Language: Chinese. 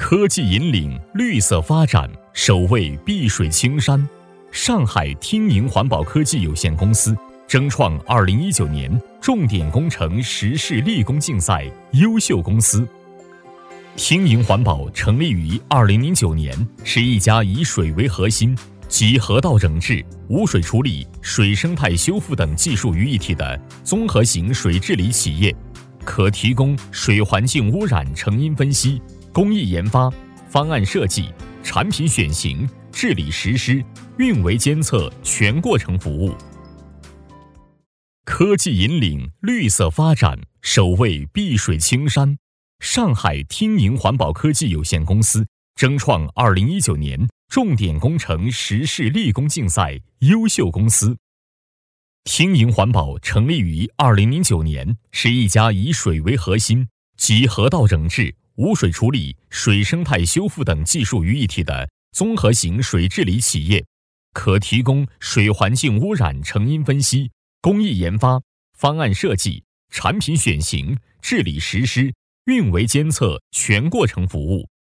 科技引领绿色发展，守卫碧水青山。上海听盈环保科技有限公司争创2019年重点工程实事立功竞赛优秀公司。听盈环保成立于2009年，是一家以水为核心，集河道整治、污水处理、水生态修复等技术于一体的综合型水治理企业，可提供水环境污染成因分析、工艺研发、方案设计、产品选型、治理实施、运维监测全过程服务。科技引领绿色发展，守卫碧水青山。上海听盈环保科技有限公司争创2019年重点工程实事立功竞赛优秀公司。听盈环保成立于2009年，是一家以水为核心，集河道整治、污水处理、水生态修复等技术于一体的综合型水治理企业，可提供水环境污染成因分析、工艺研发、方案设计、产品选型、治理实施、运维监测全过程服务。